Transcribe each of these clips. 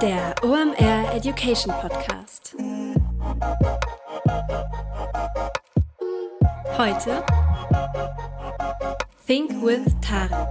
Der OMR Education Podcast. Heute Think with Tarek.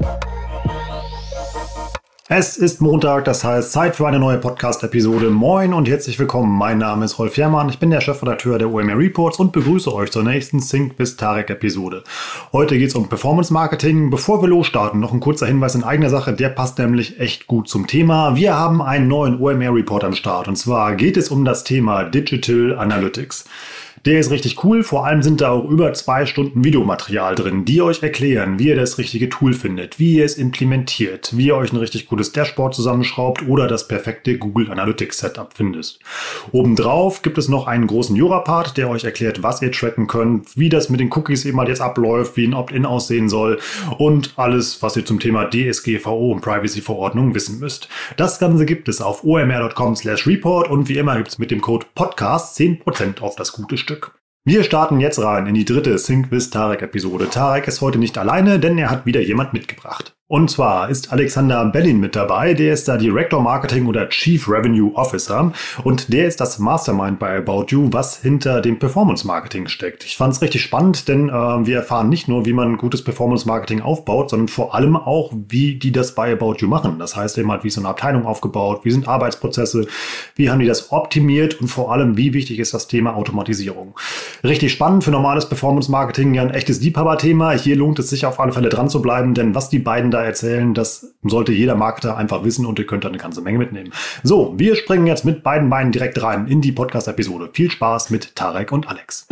Es ist Montag, das heißt Zeit für eine neue Podcast-Episode. Moin und herzlich willkommen. Mein Name ist Rolf Herrmann, ich bin der Chefredakteur der OMR Reports und begrüße euch zur nächsten Think with Tarek-Episode. Heute geht es um Performance-Marketing. Bevor wir losstarten, noch ein kurzer Hinweis in eigener Sache, der passt nämlich echt gut zum Thema. Wir haben einen neuen OMR-Report am Start und zwar geht es um das Thema Digital Analytics. Der ist richtig cool, vor allem sind da auch über 2 Stunden Videomaterial drin, die euch erklären, wie ihr das richtige Tool findet, wie ihr es implementiert, wie ihr euch ein richtig gutes Dashboard zusammenschraubt oder das perfekte Google Analytics Setup findet. Obendrauf gibt es noch einen großen Jura-Part, der euch erklärt, was ihr tracken könnt, wie das mit den Cookies eben halt jetzt abläuft, wie ein Opt-in aussehen soll und alles, was ihr zum Thema DSGVO und Privacy-Verordnung wissen müsst. Das Ganze gibt es auf omr.com/report und wie immer gibt es mit dem Code PODCAST 10% auf das gute Stück. Wir starten jetzt rein in die dritte Think with Tarek Episode. Tarek ist heute nicht alleine, denn er hat wieder jemand mitgebracht. Und zwar ist Alexander Bellin mit dabei, der ist da Director Marketing oder Chief Revenue Officer und der ist das Mastermind bei About You, was hinter dem Performance Marketing steckt. Ich fand es richtig spannend, denn wir erfahren nicht nur, wie man gutes Performance Marketing aufbaut, sondern vor allem auch, wie die das bei About You machen. Das heißt eben halt, wie ist so eine Abteilung aufgebaut, wie sind Arbeitsprozesse, wie haben die das optimiert und vor allem, wie wichtig ist das Thema Automatisierung. Richtig spannend für normales Performance Marketing, ja ein echtes Liebhaberthema. Hier lohnt es sich auf alle Fälle dran zu bleiben, denn was die beiden da erzählen, das sollte jeder Marketer einfach wissen und ihr könnt da eine ganze Menge mitnehmen. So, wir springen jetzt mit beiden Beinen direkt rein in die Podcast-Episode. Viel Spaß mit Tarek und Alex.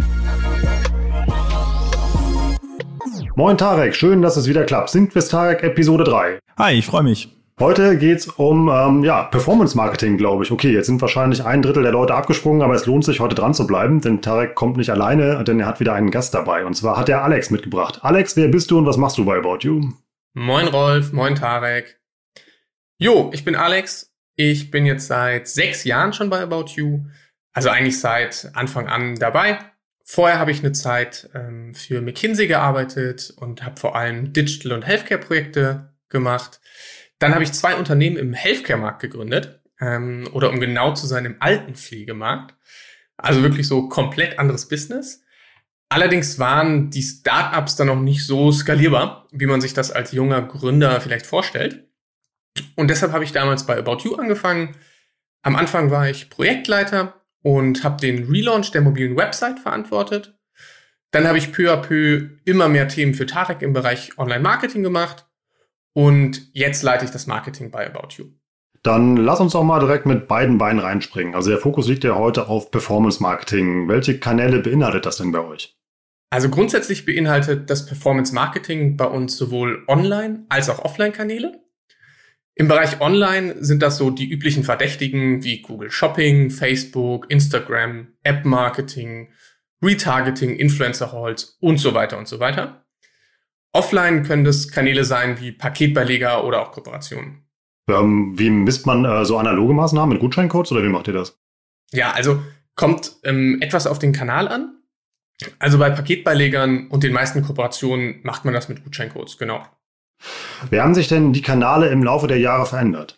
Moin Tarek, schön, dass es wieder klappt. Think with Tarek Episode 3. Hi, ich freue mich. Heute geht's um Performance-Marketing, glaube ich. Okay, jetzt sind wahrscheinlich 1/3 der Leute abgesprungen, aber es lohnt sich, heute dran zu bleiben, denn Tarek kommt nicht alleine, denn er hat wieder einen Gast dabei. Und zwar hat er Alex mitgebracht. Alex, wer bist du und was machst du bei About You? Moin Rolf, moin Tarek. Jo, ich bin Alex. Ich bin jetzt seit 6 Jahren schon bei About You. Also eigentlich seit Anfang an dabei. Vorher habe ich eine Zeit für McKinsey gearbeitet und habe vor allem Digital- und Healthcare-Projekte gemacht. Dann habe ich 2 Unternehmen im Healthcare-Markt gegründet. Oder um genau zu sein, im Altenpflegemarkt. Also wirklich so komplett anderes Business. Allerdings waren die Startups dann noch nicht so skalierbar, wie man sich das als junger Gründer vielleicht vorstellt. Und deshalb habe ich damals bei About You angefangen. Am Anfang war ich Projektleiter und habe den Relaunch der mobilen Website verantwortet. Dann habe ich peu à peu immer mehr Themen für Tarek im Bereich Online-Marketing gemacht. Und jetzt leite ich das Marketing bei About You. Dann lass uns auch mal direkt mit beiden Beinen reinspringen. Also der Fokus liegt ja heute auf Performance-Marketing. Welche Kanäle beinhaltet das denn bei euch? Also grundsätzlich beinhaltet das Performance-Marketing bei uns sowohl Online- als auch Offline-Kanäle. Im Bereich Online sind das so die üblichen Verdächtigen wie Google Shopping, Facebook, Instagram, App-Marketing, Retargeting, Influencer-Halls und so weiter und so weiter. Offline können das Kanäle sein wie Paketbeileger oder auch Kooperationen. Wie misst man so analoge Maßnahmen mit Gutscheincodes oder wie macht ihr das? Ja, also kommt etwas auf den Kanal an. Also bei Paketbeilegern und den meisten Kooperationen macht man das mit Gutscheincodes, genau. Wie haben sich denn die Kanäle im Laufe der Jahre verändert?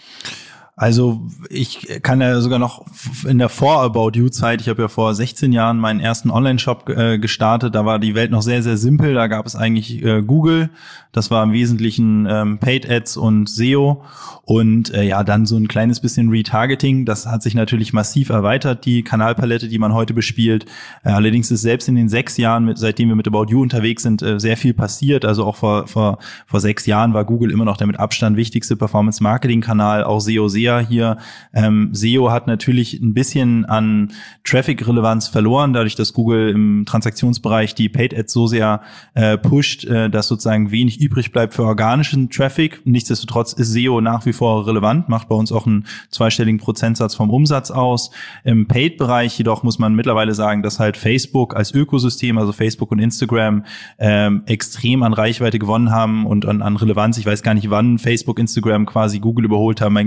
Also ich kann ja sogar noch in der Vor-About-You-Zeit, ich habe ja vor 16 Jahren meinen ersten Online-Shop gestartet, da war die Welt noch sehr, sehr simpel, da gab es eigentlich Google, das war im Wesentlichen Paid Ads und SEO und dann so ein kleines bisschen Retargeting, das hat sich natürlich massiv erweitert, die Kanalpalette, die man heute bespielt. Allerdings ist selbst in den 6 Jahren, seitdem wir mit About You unterwegs sind, sehr viel passiert, also auch vor 6 Jahren war Google immer noch der mit Abstand wichtigste Performance-Marketing-Kanal, auch SEO hier. SEO hat natürlich ein bisschen an Traffic-Relevanz verloren, dadurch, dass Google im Transaktionsbereich die Paid-Ads so sehr pusht, dass sozusagen wenig übrig bleibt für organischen Traffic. Nichtsdestotrotz ist SEO nach wie vor relevant, macht bei uns auch einen zweistelligen Prozentsatz vom Umsatz aus. Im Paid-Bereich jedoch muss man mittlerweile sagen, dass halt Facebook als Ökosystem, also Facebook und Instagram, extrem an Reichweite gewonnen haben und an Relevanz. Ich weiß gar nicht, wann Facebook, Instagram quasi Google überholt haben. Mein Gefühl ist so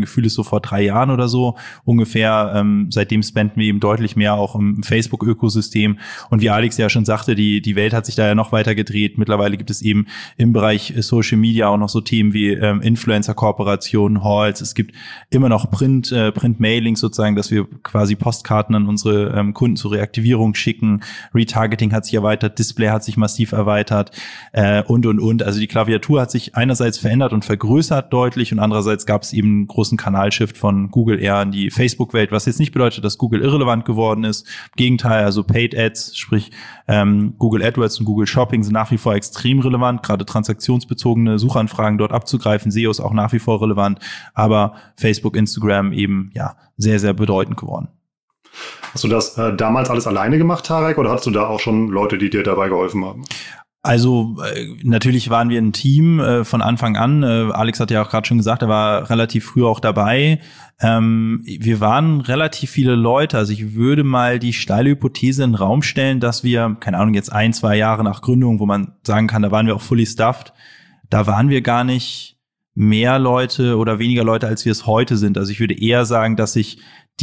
vor 3 Jahren oder so ungefähr. Seitdem spenden wir eben deutlich mehr auch im Facebook-Ökosystem. Und wie Alex ja schon sagte, die Welt hat sich da ja noch weiter gedreht. Mittlerweile gibt es eben im Bereich Social Media auch noch so Themen wie Influencer-Kooperationen, Halls. Es gibt immer noch Print-Mailings sozusagen, dass wir quasi Postkarten an unsere Kunden zur Reaktivierung schicken. Retargeting hat sich erweitert, Display hat sich massiv erweitert und. Also die Klaviatur hat sich einerseits verändert und vergrößert deutlich und andererseits gab es eben einen großen Kanalshift von Google eher in die Facebook-Welt, was jetzt nicht bedeutet, dass Google irrelevant geworden ist. Im Gegenteil, also Paid Ads, sprich Google AdWords und Google Shopping sind nach wie vor extrem relevant, gerade transaktionsbezogene Suchanfragen dort abzugreifen. SEO ist auch nach wie vor relevant, aber Facebook, Instagram eben sehr, sehr bedeutend geworden. Hast du das damals alles alleine gemacht, Tarek, oder hast du da auch schon Leute, die dir dabei geholfen haben? Also natürlich waren wir ein Team von Anfang an. Alex hat ja auch gerade schon gesagt, er war relativ früh auch dabei. Wir waren relativ viele Leute. Also ich würde mal die steile Hypothese in den Raum stellen, dass wir, keine Ahnung, jetzt 1-2 Jahre nach Gründung, wo man sagen kann, da waren wir auch fully staffed, da waren wir gar nicht mehr Leute oder weniger Leute, als wir es heute sind. Also ich würde eher sagen, dass sich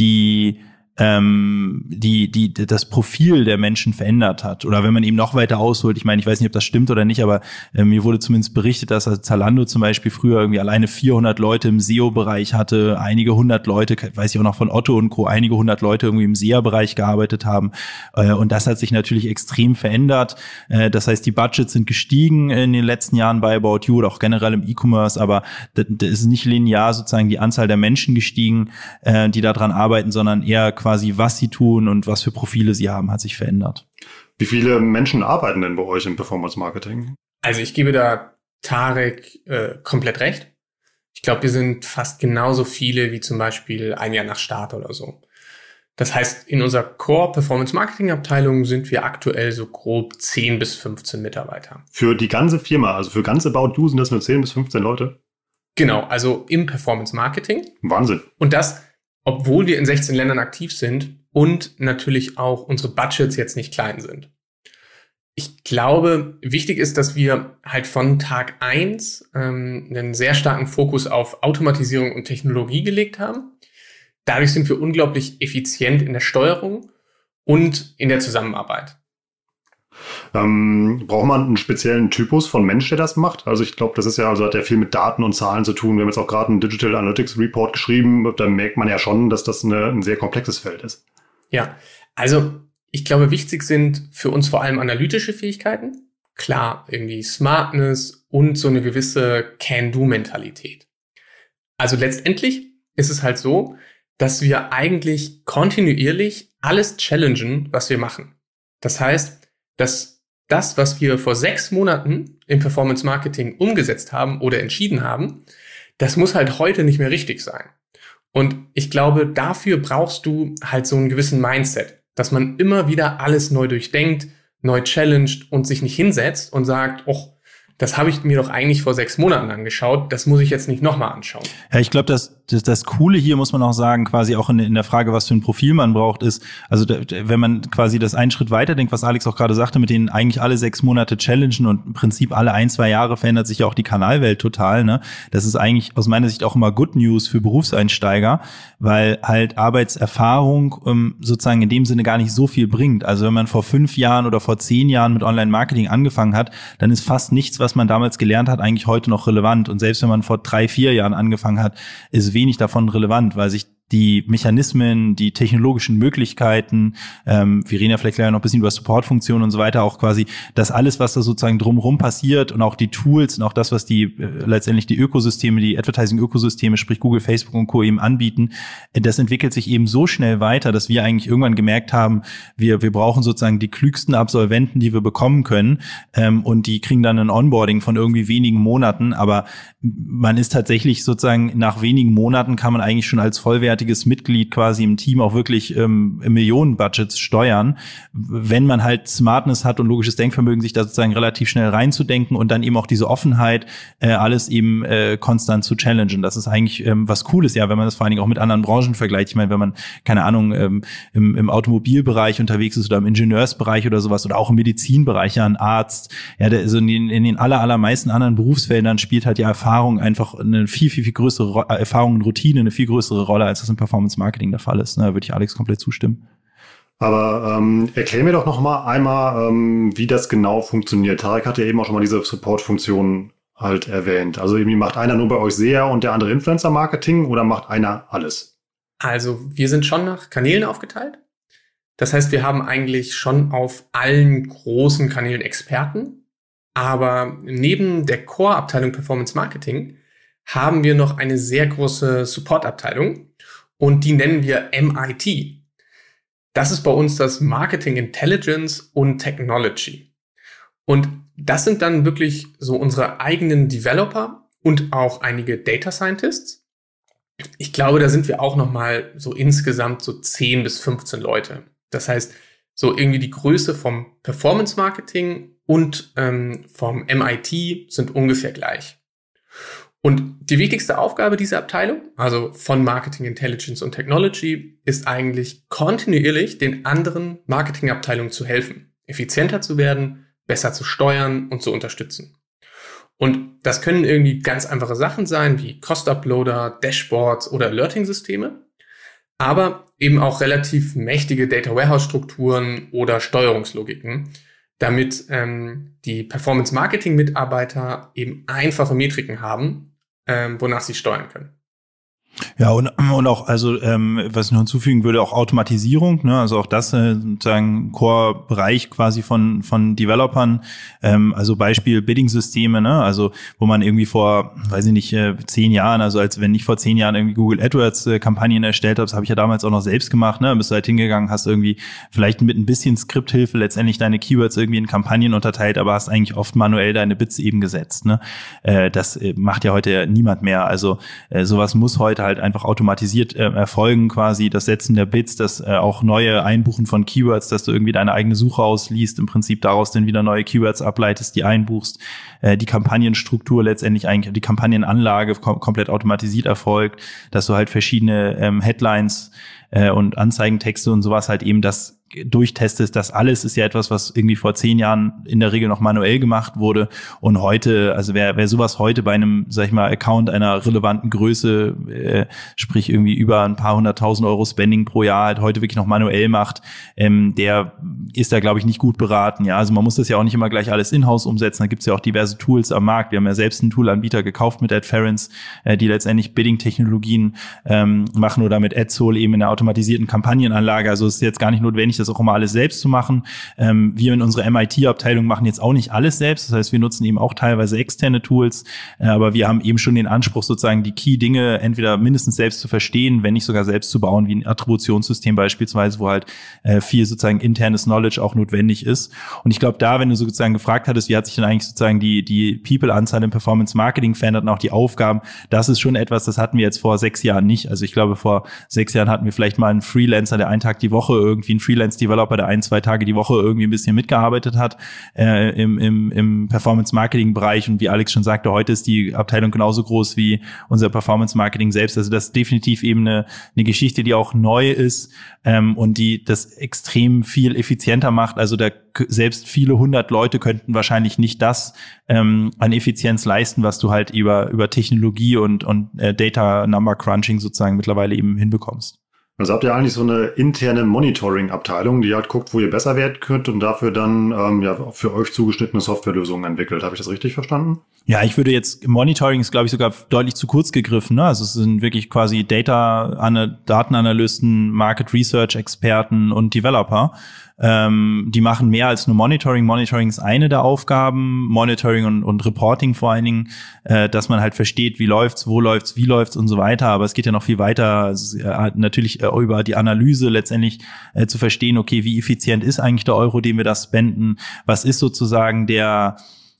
das Profil der Menschen verändert hat. Oder wenn man eben noch weiter ausholt, ich meine, ich weiß nicht, ob das stimmt oder nicht, aber mir wurde zumindest berichtet, dass Zalando zum Beispiel früher irgendwie alleine 400 Leute im SEO-Bereich hatte, einige 100 Leute, weiß ich auch noch von Otto und Co., einige 100 Leute irgendwie im SEA-Bereich gearbeitet haben. Und das hat sich natürlich extrem verändert. Das heißt, die Budgets sind gestiegen in den letzten Jahren bei About You oder auch generell im E-Commerce, aber das ist nicht linear sozusagen die Anzahl der Menschen gestiegen, die daran arbeiten, sondern eher quasi, was sie tun und was für Profile sie haben, hat sich verändert. Wie viele Menschen arbeiten denn bei euch im Performance-Marketing? Also ich gebe da Tarek komplett recht. Ich glaube, wir sind fast genauso viele wie zum Beispiel ein Jahr nach Start oder so. Das heißt, in unserer Core-Performance-Marketing-Abteilung sind wir aktuell so grob 10 bis 15 Mitarbeiter. Für die ganze Firma, also für ganz About You sind das nur 10 bis 15 Leute? Genau, also im Performance-Marketing. Wahnsinn. Und das, obwohl wir in 16 Ländern aktiv sind und natürlich auch unsere Budgets jetzt nicht klein sind. Ich glaube, wichtig ist, dass wir halt von Tag 1 einen sehr starken Fokus auf Automatisierung und Technologie gelegt haben. Dadurch sind wir unglaublich effizient in der Steuerung und in der Zusammenarbeit. Braucht man einen speziellen Typus von Mensch, der das macht? Also ich glaube, das ist ja, also hat ja viel mit Daten und Zahlen zu tun. Wir haben jetzt auch gerade einen Digital Analytics Report geschrieben. Da merkt man ja schon, dass das ein sehr komplexes Feld ist. Ja, also ich glaube, wichtig sind für uns vor allem analytische Fähigkeiten. Klar, irgendwie Smartness und so eine gewisse Can-Do-Mentalität. Also letztendlich ist es halt so, dass wir eigentlich kontinuierlich alles challengen, was wir machen. Das heißt, dass das, was wir vor 6 Monaten im Performance Marketing umgesetzt haben oder entschieden haben, das muss halt heute nicht mehr richtig sein. Und ich glaube, dafür brauchst du halt so einen gewissen Mindset, dass man immer wieder alles neu durchdenkt, neu challenged und sich nicht hinsetzt und sagt, oh, das habe ich mir doch eigentlich vor 6 Monaten angeschaut, das muss ich jetzt nicht nochmal anschauen. Ja, ich glaube, das Coole hier, muss man auch sagen, quasi auch in der Frage, was für ein Profil man braucht, ist, also wenn man quasi das einen Schritt weiterdenkt, was Alex auch gerade sagte, mit denen eigentlich alle 6 Monate challengen und im Prinzip alle 1-2 Jahre verändert sich ja auch die Kanalwelt total, ne? Das ist eigentlich aus meiner Sicht auch immer Good News für Berufseinsteiger, weil halt Arbeitserfahrung sozusagen in dem Sinne gar nicht so viel bringt. Also wenn man vor 5 Jahren oder vor 10 Jahren mit Online-Marketing angefangen hat, dann ist fast nichts, was man damals gelernt hat, eigentlich heute noch relevant. Und selbst wenn man vor 3-4 Jahren angefangen hat, ist wenig davon relevant, weil sich die Mechanismen, die technologischen Möglichkeiten, wir reden ja vielleicht gleich noch ein bisschen über Supportfunktionen und so weiter, auch quasi das alles, was da sozusagen drumherum passiert und auch die Tools und auch das, was die letztendlich die Ökosysteme, die Advertising-Ökosysteme, sprich Google, Facebook und Co. eben anbieten, das entwickelt sich eben so schnell weiter, dass wir eigentlich irgendwann gemerkt haben, wir brauchen sozusagen die klügsten Absolventen, die wir bekommen können, und die kriegen dann ein Onboarding von irgendwie wenigen Monaten, aber man ist tatsächlich sozusagen nach wenigen Monaten kann man eigentlich schon als vollwertiger vollwertiges Mitglied quasi im Team auch wirklich Millionenbudgets steuern, wenn man halt Smartness hat und logisches Denkvermögen, sich da sozusagen relativ schnell reinzudenken und dann eben auch diese Offenheit, alles eben konstant zu challengen. Das ist eigentlich was Cooles, ja, wenn man das vor allen Dingen auch mit anderen Branchen vergleicht. Ich meine, wenn man, keine Ahnung, im Automobilbereich unterwegs ist oder im Ingenieursbereich oder sowas oder auch im Medizinbereich, ja, ein Arzt, ja, der, also in den allermeisten anderen Berufsfeldern spielt halt ja Erfahrung einfach eine viel größere Erfahrung und Routine eine viel größere Rolle, als das im Performance-Marketing der Fall ist. Da würde ich Alex komplett zustimmen. Aber erklär mir doch noch mal einmal, wie das genau funktioniert. Tarek hat ja eben auch schon mal diese Support-Funktion halt erwähnt. Also irgendwie macht einer nur bei euch SEA und der andere Influencer-Marketing oder macht einer alles? Also wir sind schon nach Kanälen aufgeteilt. Das heißt, wir haben eigentlich schon auf allen großen Kanälen Experten. Aber neben der Core-Abteilung Performance Marketing haben wir noch eine sehr große Support-Abteilung und die nennen wir MIT. Das ist bei uns das Marketing Intelligence und Technology. Und das sind dann wirklich so unsere eigenen Developer und auch einige Data Scientists. Ich glaube, da sind wir auch nochmal so insgesamt so 10 bis 15 Leute. Das heißt, so irgendwie die Größe vom Performance Marketing und vom MIT sind ungefähr gleich. Und die wichtigste Aufgabe dieser Abteilung, also von Marketing Intelligence und Technology, ist eigentlich kontinuierlich den anderen Marketingabteilungen zu helfen, effizienter zu werden, besser zu steuern und zu unterstützen. Und das können irgendwie ganz einfache Sachen sein, wie Cost-Uploader, Dashboards oder Alerting-Systeme, aber eben auch relativ mächtige Data-Warehouse-Strukturen oder Steuerungslogiken, damit die Performance-Marketing-Mitarbeiter eben einfache Metriken haben, wonach sie steuern können. Ja, und auch, also was ich noch hinzufügen würde, auch Automatisierung, ne? Also auch das sozusagen Core-Bereich quasi von Developern, also Beispiel Bidding-Systeme, ne? Also wo man irgendwie vor, weiß ich nicht, 10 Jahren, also als wenn ich vor 10 Jahren irgendwie Google AdWords Kampagnen erstellt habe, das habe ich ja damals auch noch selbst gemacht, ne? Bist du halt hingegangen, hast irgendwie vielleicht mit ein bisschen Skripthilfe letztendlich deine Keywords irgendwie in Kampagnen unterteilt, aber hast eigentlich oft manuell deine Bits eben gesetzt, ne? Das macht ja heute niemand mehr. Also sowas muss heute halt einfach automatisiert erfolgen, quasi das Setzen der Bits, das auch neue Einbuchen von Keywords, dass du irgendwie deine eigene Suche ausliest, im Prinzip daraus dann wieder neue Keywords ableitest, die einbuchst, die Kampagnenstruktur letztendlich eigentlich, die Kampagnenanlage komplett automatisiert erfolgt, dass du halt verschiedene Headlines und Anzeigentexte und sowas halt eben das durchtestest. Das alles ist ja etwas, was irgendwie vor 10 Jahren in der Regel noch manuell gemacht wurde. Und heute, also wer sowas heute bei einem, sag ich mal, Account einer relevanten Größe, sprich irgendwie über ein paar 100.000 Euro Spending pro Jahr halt heute wirklich noch manuell macht, der ist da, glaube ich, nicht gut beraten. Ja, also man muss das ja auch nicht immer gleich alles in-house umsetzen. Da gibt's ja auch diverse Tools am Markt. Wir haben ja selbst einen Toolanbieter gekauft mit Adference, die letztendlich Bidding-Technologien machen oder mit AdSol eben in der automatisierten Kampagnenanlage. Also es ist jetzt gar nicht notwendig, das auch immer alles selbst zu machen. Wir in unserer MIT-Abteilung machen jetzt auch nicht alles selbst. Das heißt, wir nutzen eben auch teilweise externe Tools, aber wir haben eben schon den Anspruch, sozusagen die Key-Dinge entweder mindestens selbst zu verstehen, wenn nicht sogar selbst zu bauen, wie ein Attributionssystem beispielsweise, wo halt viel sozusagen internes Knowledge auch notwendig ist. Und ich glaube, da, wenn du sozusagen gefragt hattest, wie hat sich denn eigentlich sozusagen die People-Anzahl im Performance-Marketing verändert und auch die Aufgaben, das ist schon etwas, das hatten wir jetzt vor 6 Jahren nicht. Also ich glaube, vor 6 Jahren hatten wir vielleicht mal einen Freelancer, der einen Tag die Woche irgendwie einen Freelance-Developer, der 1-2 Tage die Woche irgendwie ein bisschen mitgearbeitet hat im Performance-Marketing-Bereich. Und wie Alex schon sagte, heute ist die Abteilung genauso groß wie unser Performance-Marketing selbst. Also das ist definitiv eben eine Geschichte, die auch neu ist und die das extrem viel effizienter macht. Also da selbst viele 100 Leute könnten wahrscheinlich nicht das an Effizienz leisten, was du halt über Technologie und Data Number Crunching sozusagen mittlerweile eben hinbekommst. Also habt ihr eigentlich so eine interne Monitoring-Abteilung, die halt guckt, wo ihr besser werden könnt und dafür dann für euch zugeschnittene Softwarelösungen entwickelt. Habe ich das richtig verstanden? Ja, ich würde jetzt, Monitoring ist, glaube ich, sogar deutlich zu kurz gegriffen. Ne? Also es sind wirklich quasi Datenanalysten, Market Research-Experten und Developer. Die machen mehr als nur Monitoring. Monitoring ist eine der Aufgaben, Monitoring und Reporting vor allen Dingen, dass man halt versteht, wie läuft's, wo läuft's, wie läuft's und so weiter. Aber es geht ja noch viel weiter, natürlich über die Analyse letztendlich zu verstehen, okay, wie effizient ist eigentlich der Euro, den wir da spenden? Was ist sozusagen der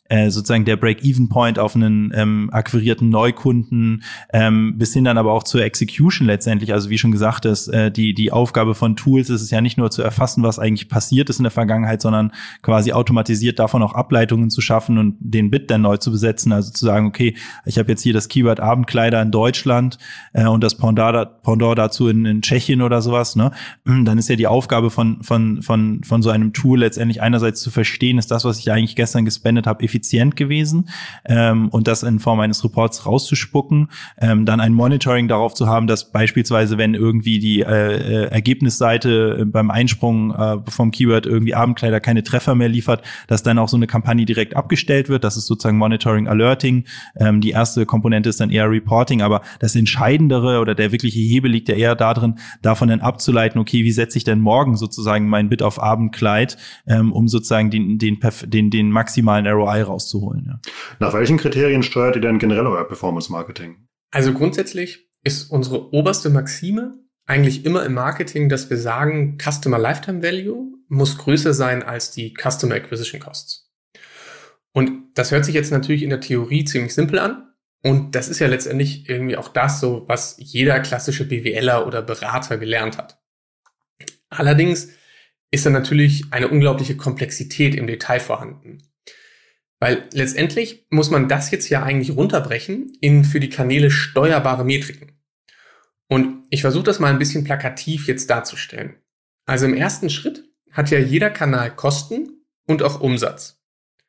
sozusagen der Break-Even-Point auf einen akquirierten Neukunden, bis hin dann aber auch zur Execution letztendlich. Also wie schon gesagt, die Aufgabe von Tools ist es ja nicht nur zu erfassen, was eigentlich passiert ist in der Vergangenheit, sondern quasi automatisiert davon auch Ableitungen zu schaffen und den Bit dann neu zu besetzen. Also zu sagen, okay, ich habe jetzt hier das Keyword Abendkleider in Deutschland und das Pendant dazu in Tschechien oder sowas, ne? Dann ist ja die Aufgabe von so einem Tool letztendlich einerseits zu verstehen, ist das, was ich eigentlich gestern gespendet habe, effizient gewesen, und das in Form eines Reports rauszuspucken, dann ein Monitoring darauf zu haben, dass beispielsweise, wenn irgendwie die Ergebnisseite beim Einsprung vom Keyword irgendwie Abendkleider keine Treffer mehr liefert, dass dann auch so eine Kampagne direkt abgestellt wird. Das ist sozusagen Monitoring, Alerting. Die erste Komponente ist dann eher Reporting, aber das Entscheidendere oder der wirkliche Hebel liegt ja eher darin, davon dann abzuleiten, okay, wie setze ich denn morgen sozusagen mein Bit auf Abendkleid, um sozusagen den maximalen ROI rauszuholen. Ja. Nach welchen Kriterien steuert ihr denn generell euer Performance-Marketing? Also grundsätzlich ist unsere oberste Maxime eigentlich immer im Marketing, dass wir sagen, Customer Lifetime Value muss größer sein als die Customer Acquisition Costs. Und das hört sich jetzt natürlich in der Theorie ziemlich simpel an. Und das ist ja letztendlich irgendwie auch das so, was jeder klassische BWLer oder Berater gelernt hat. Allerdings ist da natürlich eine unglaubliche Komplexität im Detail vorhanden. Weil letztendlich muss man das jetzt ja eigentlich runterbrechen in für die Kanäle steuerbare Metriken. Und ich versuche das mal ein bisschen plakativ jetzt darzustellen. Also im ersten Schritt hat ja jeder Kanal Kosten und auch Umsatz.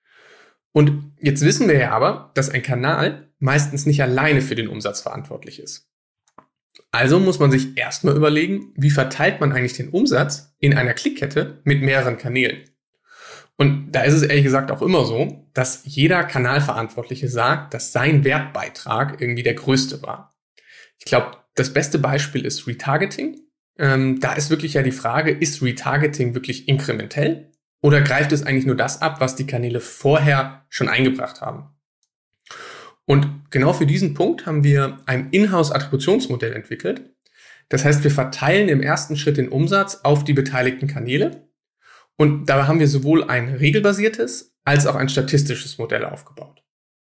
Und jetzt wissen wir ja aber, dass ein Kanal meistens nicht alleine für den Umsatz verantwortlich ist. Also muss man sich erstmal überlegen, wie verteilt man eigentlich den Umsatz in einer Klickkette mit mehreren Kanälen. Und da ist es ehrlich gesagt auch immer so, dass jeder Kanalverantwortliche sagt, dass sein Wertbeitrag irgendwie der größte war. Ich glaube, das beste Beispiel ist Retargeting. Da ist wirklich ja die Frage, ist Retargeting wirklich inkrementell oder greift es eigentlich nur das ab, was die Kanäle vorher schon eingebracht haben? Und genau für diesen Punkt haben wir ein Inhouse-Attributionsmodell entwickelt. Das heißt, wir verteilen im ersten Schritt den Umsatz auf die beteiligten Kanäle. Und dabei haben wir sowohl ein regelbasiertes als auch ein statistisches Modell aufgebaut.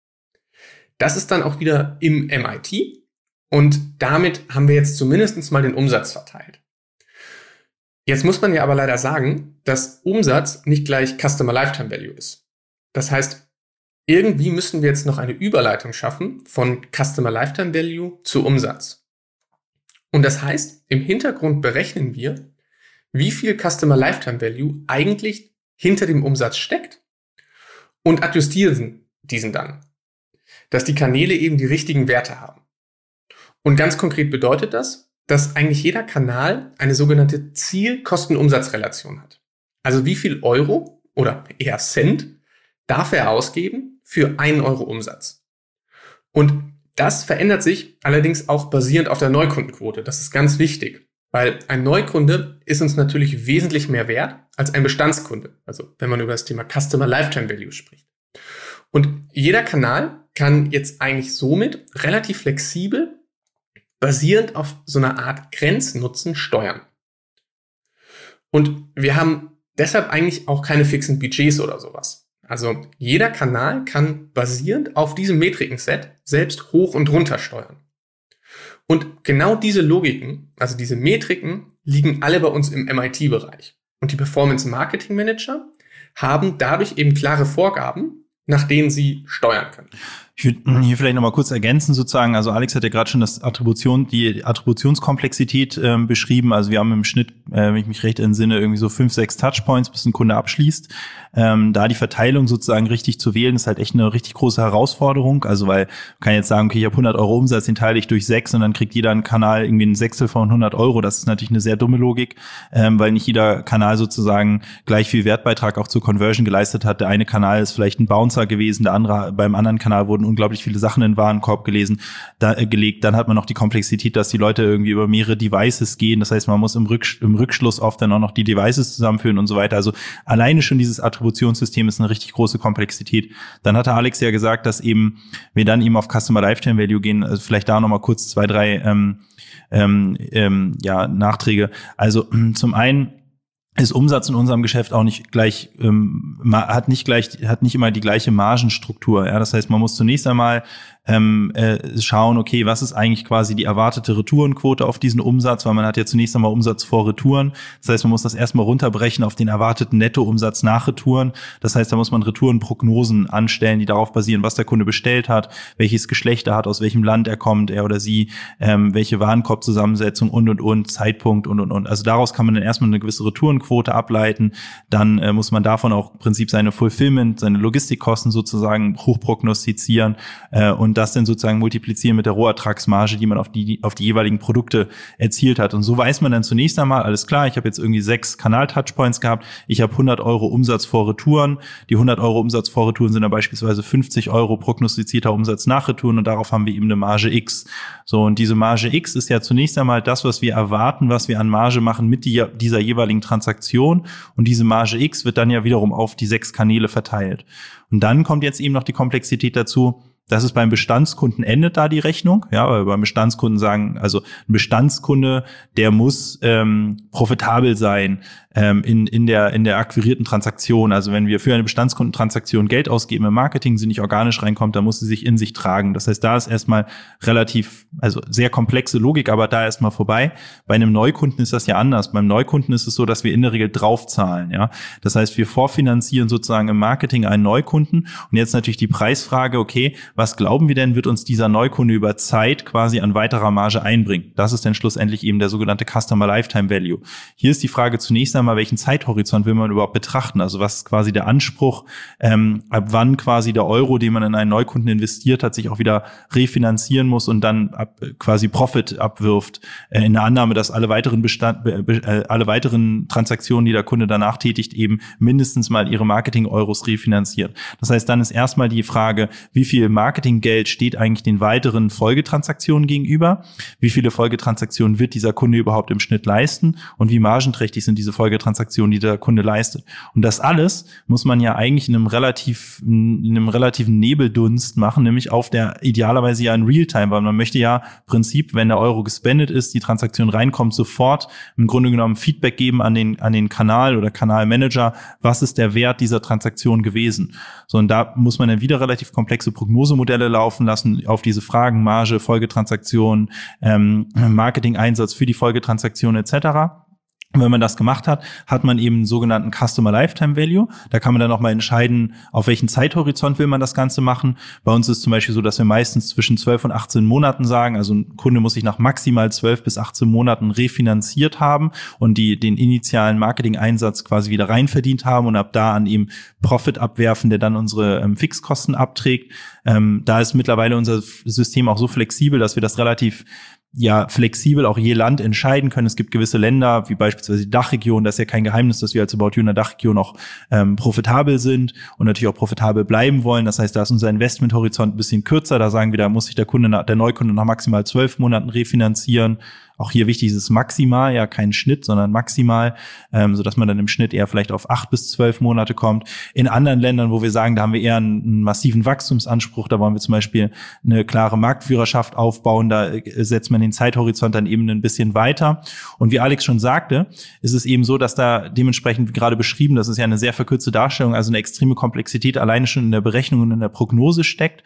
Das ist dann auch wieder im MIT und damit haben wir jetzt zumindest mal den Umsatz verteilt. Jetzt muss man ja aber leider sagen, dass Umsatz nicht gleich Customer Lifetime Value ist. Das heißt, irgendwie müssen wir jetzt noch eine Überleitung schaffen von Customer Lifetime Value zu Umsatz. Und das heißt, im Hintergrund berechnen wir, wie viel Customer Lifetime Value eigentlich hinter dem Umsatz steckt und adjustieren diesen dann, dass die Kanäle eben die richtigen Werte haben. Und ganz konkret bedeutet das, dass eigentlich jeder Kanal eine sogenannte Ziel-Kosten-Umsatz-Relation hat. Also wie viel Euro oder eher Cent darf er ausgeben für 1 Euro Umsatz. Und das verändert sich allerdings auch basierend auf der Neukundenquote. Das ist ganz wichtig. Weil ein Neukunde ist uns natürlich wesentlich mehr wert als ein Bestandskunde. Also wenn man über das Thema Customer Lifetime Value spricht. Und jeder Kanal kann jetzt eigentlich somit relativ flexibel basierend auf so einer Art Grenznutzen steuern. Und wir haben deshalb eigentlich auch keine fixen Budgets oder sowas. Also jeder Kanal kann basierend auf diesem Metrikenset selbst hoch und runter steuern. Und genau diese Logiken, also diese Metriken, liegen alle bei uns im MIT-Bereich. Und die Performance Marketing Manager haben dadurch eben klare Vorgaben, nach denen sie steuern können. Ich würde hier vielleicht noch mal kurz ergänzen sozusagen. Also Alex hat ja gerade schon die Attributionskomplexität beschrieben. Also wir haben im Schnitt, wenn ich mich recht entsinne, irgendwie so 5, 6 Touchpoints, bis ein Kunde abschließt. Da die Verteilung sozusagen richtig zu wählen, ist halt echt eine richtig große Herausforderung. Also weil man kann jetzt sagen, okay, ich habe 100 Euro Umsatz, den teile ich durch 6 und dann kriegt jeder einen Kanal irgendwie ein Sechstel von 100 Euro. Das ist natürlich eine sehr dumme Logik, weil nicht jeder Kanal sozusagen gleich viel Wertbeitrag auch zur Conversion geleistet hat. Der eine Kanal ist vielleicht ein Bouncer gewesen, beim anderen Kanal wurden unglaublich viele Sachen in den Warenkorb gelegt. Dann hat man noch die Komplexität, dass die Leute irgendwie über mehrere Devices gehen. Das heißt, man muss im Rückschluss oft dann auch noch die Devices zusammenführen und so weiter. Also alleine schon dieses Attributionssystem ist eine richtig große Komplexität. Dann hatte Alex ja gesagt, dass eben wir dann eben auf Customer Lifetime Value gehen. Also vielleicht da noch mal kurz 2, 3 Nachträge. Also zum einen ist Umsatz in unserem Geschäft auch nicht gleich, hat nicht immer die gleiche Margenstruktur. Ja, das heißt, man muss zunächst einmal schauen, okay, was ist eigentlich quasi die erwartete Retourenquote auf diesen Umsatz, weil man hat ja zunächst einmal Umsatz vor Retouren. Das heißt, man muss das erstmal runterbrechen auf den erwarteten Nettoumsatz nach Retouren. Das heißt, da muss man Retourenprognosen anstellen, die darauf basieren, was der Kunde bestellt hat, welches Geschlecht er hat, aus welchem Land er kommt, er oder sie, welche Warenkorbzusammensetzung und, Zeitpunkt und. Also daraus kann man dann erstmal eine gewisse Retourenquote ableiten. Dann muss man davon auch im Prinzip seine Fulfillment, seine Logistikkosten sozusagen hochprognostizieren und das dann sozusagen multiplizieren mit der Rohertragsmarge, die man auf die jeweiligen Produkte erzielt hat. Und so weiß man dann zunächst einmal, alles klar, ich habe jetzt irgendwie 6 Kanal-Touchpoints gehabt, ich habe 100 Euro Umsatz vor Retouren, die 100 Euro Umsatz vor Retouren sind dann beispielsweise 50 Euro prognostizierter Umsatz nach Retouren und darauf haben wir eben eine Marge X. So, und diese Marge X ist ja zunächst einmal das, was wir erwarten, was wir an Marge machen mit dieser jeweiligen Transaktion, und diese Marge X wird dann ja wiederum auf die 6 Kanäle verteilt. Und dann kommt jetzt eben noch die Komplexität dazu, das ist beim Bestandskunden endet da die Rechnung, ja, weil beim Bestandskunden sagen, also ein Bestandskunde, der muss profitabel sein in der akquirierten Transaktion. Also wenn wir für eine Bestandskundentransaktion Geld ausgeben im Marketing, sie nicht organisch reinkommt, dann muss sie sich in sich tragen. Das heißt, da ist erstmal also sehr komplexe Logik, aber da erstmal vorbei. Bei einem Neukunden ist das ja anders. Beim Neukunden ist es so, dass wir in der Regel draufzahlen, ja. Das heißt, wir vorfinanzieren sozusagen im Marketing einen Neukunden, und jetzt natürlich die Preisfrage, okay, was glauben wir denn, wird uns dieser Neukunde über Zeit quasi an weiterer Marge einbringen? Das ist dann schlussendlich eben der sogenannte Customer Lifetime Value. Hier ist die Frage zunächst einmal, welchen Zeithorizont will man überhaupt betrachten? Also was ist quasi der Anspruch, ab wann quasi der Euro, den man in einen Neukunden investiert hat, sich auch wieder refinanzieren muss und dann quasi Profit abwirft, in der Annahme, dass alle weiteren Transaktionen, die der Kunde danach tätigt, eben mindestens mal ihre Marketing-Euros refinanzieren. Das heißt, dann ist erstmal die Frage, wie viel Marketinggeld steht eigentlich den weiteren Folgetransaktionen gegenüber? Wie viele Folgetransaktionen wird dieser Kunde überhaupt im Schnitt leisten? Und wie margenträchtig sind diese Folgetransaktionen, die der Kunde leistet? Und das alles muss man ja eigentlich in einem relativen Nebeldunst machen, nämlich auf der idealerweise ja in Realtime, weil man möchte ja im Prinzip, wenn der Euro gespendet ist, die Transaktion reinkommt, sofort im Grunde genommen Feedback geben an den Kanal oder Kanalmanager, was ist der Wert dieser Transaktion gewesen? So, und da muss man dann wieder relativ komplexe Prognosemodelle laufen lassen auf diese Fragen, Marge, Folgetransaktion, Marketing-Einsatz für die Folgetransaktion etc. Und wenn man das gemacht hat, hat man eben einen sogenannten Customer Lifetime Value. Da kann man dann nochmal entscheiden, auf welchen Zeithorizont will man das Ganze machen. Bei uns ist es zum Beispiel so, dass wir meistens zwischen 12 und 18 Monaten sagen, also ein Kunde muss sich nach maximal 12 bis 18 Monaten refinanziert haben und den initialen Marketing-Einsatz quasi wieder reinverdient haben und ab da an ihm Profit abwerfen, der dann unsere Fixkosten abträgt. Da ist mittlerweile unser System auch so flexibel, dass wir das relativ flexibel auch je Land entscheiden können. Es gibt gewisse Länder, wie beispielsweise die Dachregion, das ist ja kein Geheimnis, dass wir als About You in der Dachregion auch profitabel sind und natürlich auch profitabel bleiben wollen. Das heißt, da ist unser Investmenthorizont ein bisschen kürzer. Da sagen wir, da muss sich der Neukunde nach maximal 12 Monaten refinanzieren. Auch hier wichtig ist es maximal, ja kein Schnitt, sondern maximal, sodass man dann im Schnitt eher vielleicht auf 8 bis 12 Monate kommt. In anderen Ländern, wo wir sagen, da haben wir eher einen massiven Wachstumsanspruch, da wollen wir zum Beispiel eine klare Marktführerschaft aufbauen, da setzt man den Zeithorizont dann eben ein bisschen weiter. Und wie Alex schon sagte, ist es eben so, dass da dementsprechend gerade beschrieben, das ist ja eine sehr verkürzte Darstellung, also eine extreme Komplexität alleine schon in der Berechnung und in der Prognose steckt.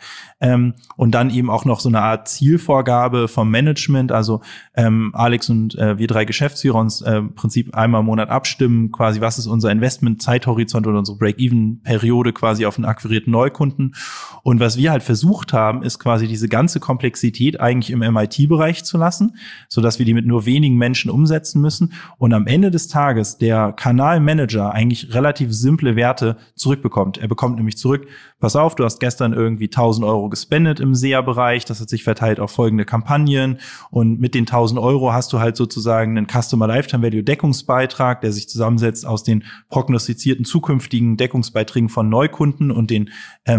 Und dann eben auch noch so eine Art Zielvorgabe vom Management, also Alex und wir 3 Geschäftsführer uns im Prinzip einmal im Monat abstimmen, quasi was ist unser Investment-Zeithorizont oder unsere Break-Even-Periode quasi auf einen akquirierten Neukunden. Und was wir halt versucht haben, ist quasi diese ganze Komplexität eigentlich im MIT-Bereich zu lassen, sodass wir die mit nur wenigen Menschen umsetzen müssen und am Ende des Tages der Kanalmanager eigentlich relativ simple Werte zurückbekommt. Er bekommt nämlich zurück, pass auf, du hast gestern irgendwie 1.000 Euro gespendet im SEA-Bereich, das hat sich verteilt auf folgende Kampagnen und mit den 1.000 Euro hast du halt sozusagen einen Customer Lifetime Value Deckungsbeitrag, der sich zusammensetzt aus den prognostizierten zukünftigen Deckungsbeiträgen von Neukunden und den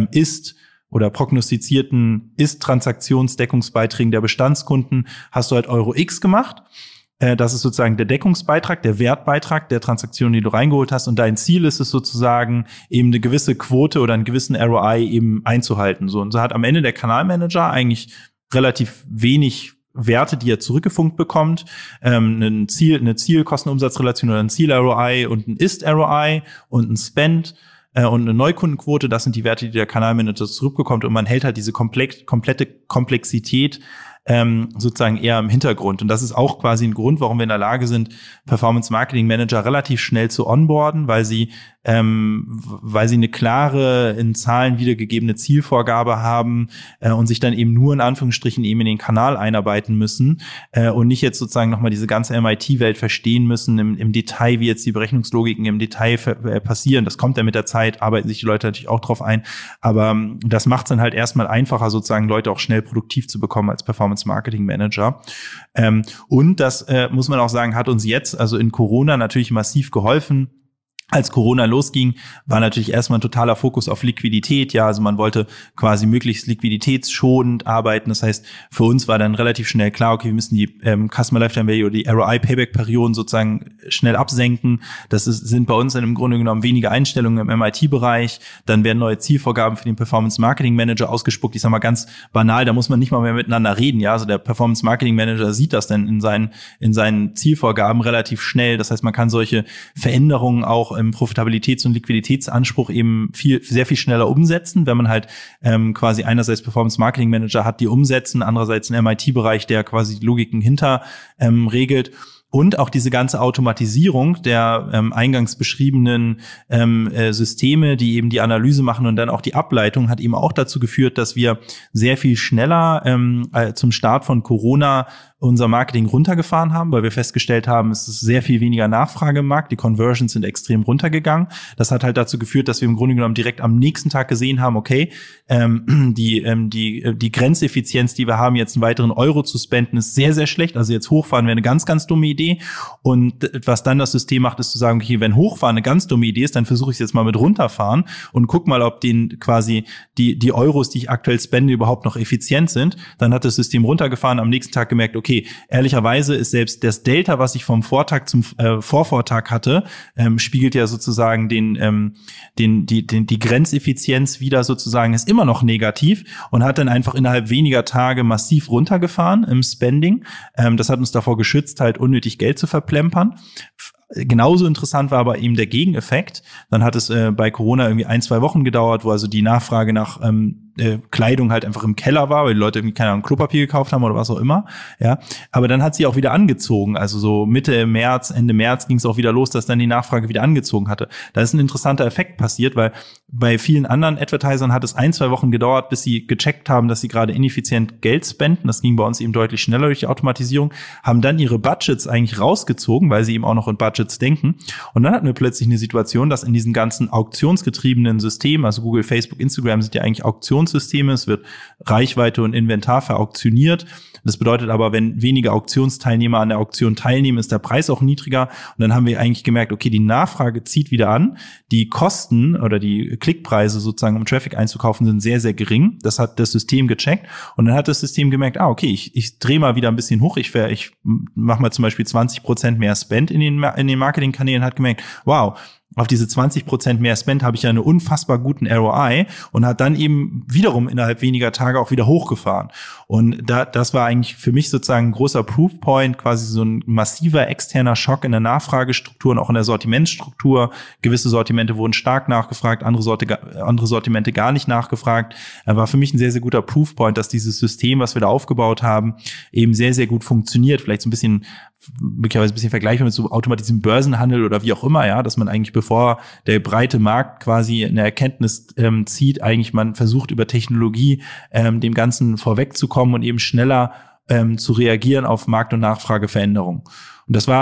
prognostizierten Ist-Transaktionsdeckungsbeiträgen der Bestandskunden, hast du halt Euro X gemacht. Das ist sozusagen der Deckungsbeitrag, der Wertbeitrag der Transaktion, die du reingeholt hast. Und dein Ziel ist es sozusagen, eben eine gewisse Quote oder einen gewissen ROI eben einzuhalten. So, und so hat am Ende der Kanalmanager eigentlich relativ wenig Werte, die er zurückgefunkt bekommt, eine Ziel-Kosten-Umsatz-Relation oder ein Ziel-ROI und ein Ist-ROI und ein Spend und eine Neukundenquote. Das sind die Werte, die der Kanalmanager zurückbekommt, und man hält halt diese komplette Komplexität sozusagen eher im Hintergrund. Und das ist auch quasi ein Grund, warum wir in der Lage sind, Performance Marketing Manager relativ schnell zu onboarden, weil sie eine klare, in Zahlen wiedergegebene Zielvorgabe haben und sich dann eben nur in Anführungsstrichen eben in den Kanal einarbeiten müssen und nicht jetzt sozusagen nochmal diese ganze MIT-Welt verstehen müssen im Detail, wie jetzt die Berechnungslogiken im Detail passieren. Das kommt ja mit der Zeit, arbeiten sich die Leute natürlich auch drauf ein, aber das macht es dann halt erstmal einfacher, sozusagen Leute auch schnell produktiv zu bekommen als Performance Marketing Manager. Und das muss man auch sagen, hat uns jetzt, also in Corona, natürlich massiv geholfen. Als Corona losging, war natürlich erstmal ein totaler Fokus auf Liquidität. Ja, also man wollte quasi möglichst liquiditätsschonend arbeiten. Das heißt, für uns war dann relativ schnell klar, okay, wir müssen die Customer Lifetime Value oder die ROI-Payback-Perioden sozusagen schnell absenken. Sind bei uns dann im Grunde genommen wenige Einstellungen im MIT-Bereich. Dann werden neue Zielvorgaben für den Performance Marketing Manager ausgespuckt. Ich sag mal ganz banal, da muss man nicht mal mehr miteinander reden. Ja, also der Performance Marketing Manager sieht das dann in seinen Zielvorgaben relativ schnell. Das heißt, man kann solche Veränderungen auch im Profitabilitäts- und Liquiditätsanspruch eben sehr viel schneller umsetzen, wenn man halt quasi einerseits Performance Marketing Manager hat, die umsetzen, andererseits einen MIT-Bereich, der quasi die Logiken hinter regelt. Und auch diese ganze Automatisierung der eingangs beschriebenen Systeme, die eben die Analyse machen und dann auch die Ableitung, hat eben auch dazu geführt, dass wir sehr viel schneller zum Start von Corona unser Marketing runtergefahren haben, weil wir festgestellt haben, es ist sehr viel weniger Nachfrage im Markt, die Conversions sind extrem runtergegangen. Das hat halt dazu geführt, dass wir im Grunde genommen direkt am nächsten Tag gesehen haben, okay, die Grenzeffizienz, die wir haben, jetzt einen weiteren Euro zu spenden, ist sehr, sehr schlecht. Also jetzt hochfahren wäre eine ganz, ganz dumme Idee. Und was dann das System macht, ist zu sagen, okay, wenn hochfahren eine ganz dumme Idee ist, dann versuche ich es jetzt mal mit runterfahren und guck mal, ob quasi die Euros, die ich aktuell spende, überhaupt noch effizient sind. Dann hat das System runtergefahren, am nächsten Tag gemerkt, okay, ehrlicherweise ist selbst das Delta, was ich vom Vortag zum Vorvortag hatte, spiegelt ja sozusagen die Grenzeffizienz wieder sozusagen, ist immer noch negativ und hat dann einfach innerhalb weniger Tage massiv runtergefahren im Spending. Das hat uns davor geschützt, halt unnötig Geld zu verplempern. Genauso interessant war aber eben der Gegeneffekt. Dann hat es bei Corona irgendwie 1-2 Wochen gedauert, wo also die Nachfrage nach Kleidung halt einfach im Keller war, weil die Leute irgendwie keine Ahnung, Klopapier gekauft haben oder was auch immer. Ja, aber dann hat sie auch wieder angezogen. Also so Ende März ging es auch wieder los, dass dann die Nachfrage wieder angezogen hatte. Da ist ein interessanter Effekt passiert, weil bei vielen anderen Advertisern hat es 1-2 Wochen gedauert, bis sie gecheckt haben, dass sie gerade ineffizient Geld spenden. Das ging bei uns eben deutlich schneller durch die Automatisierung, haben dann ihre Budgets eigentlich rausgezogen, weil sie eben auch noch in Budgets denken. Und dann hatten wir plötzlich eine Situation, dass in diesen ganzen auktionsgetriebenen Systemen, also Google, Facebook, Instagram sind ja eigentlich Auktionssysteme, es wird Reichweite und Inventar verauktioniert. Das bedeutet aber, wenn wenige Auktionsteilnehmer an der Auktion teilnehmen, ist der Preis auch niedriger. Und dann haben wir eigentlich gemerkt, okay, die Nachfrage zieht wieder an. Die Kosten oder die Klickpreise sozusagen, um Traffic einzukaufen, sind sehr, sehr gering. Das hat das System gecheckt. Und dann hat das System gemerkt, okay, ich drehe mal wieder ein bisschen hoch. Ich mache mal zum Beispiel 20% mehr Spend in den Marketingkanälen, hat gemerkt, wow, auf diese 20% mehr Spend habe ich ja einen unfassbar guten ROI und hat dann eben wiederum innerhalb weniger Tage auch wieder hochgefahren. Und das war eigentlich für mich sozusagen ein großer Proofpoint, quasi so ein massiver externer Schock in der Nachfragestruktur und auch in der Sortimentsstruktur. Gewisse Sortimente wurden stark nachgefragt, andere Sortimente gar nicht nachgefragt. War für mich ein sehr, sehr guter Proofpoint, dass dieses System, was wir da aufgebaut haben, eben sehr, sehr gut funktioniert. Vielleicht so ein bisschen möglicherweise ein bisschen vergleichbar mit so automatisiertem Börsenhandel oder wie auch immer, ja, dass man eigentlich, bevor der breite Markt quasi eine Erkenntnis zieht, eigentlich man versucht über Technologie dem Ganzen vorwegzukommen und eben schneller zu reagieren auf Markt- und Nachfrageveränderungen. Und das